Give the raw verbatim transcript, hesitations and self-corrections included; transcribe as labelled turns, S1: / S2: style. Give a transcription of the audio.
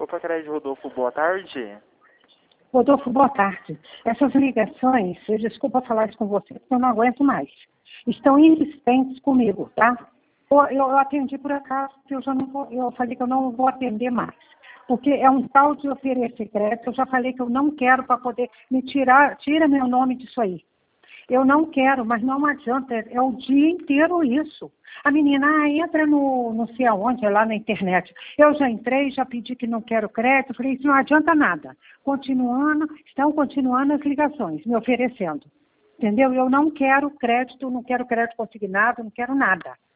S1: Opa, Crédito Rodolfo, boa tarde.
S2: Rodolfo, boa tarde. Essas ligações, eu desculpa falar isso com você, porque eu não aguento mais. Estão insistentes comigo, tá? Eu, eu atendi por acaso, porque eu já não vou, eu falei que eu não vou atender mais. Porque é um tal de oferecer crédito, eu já falei que eu não quero para poder me tirar, tira meu nome disso aí. Eu não quero, mas não adianta, é, é o dia inteiro isso. A menina, ah, entra no não sei aonde, é lá na internet. Eu já entrei, já pedi que não quero crédito, falei, isso não adianta nada. Continuando, estão continuando as ligações, me oferecendo. Entendeu? Eu não quero crédito, não quero crédito consignado, não quero nada.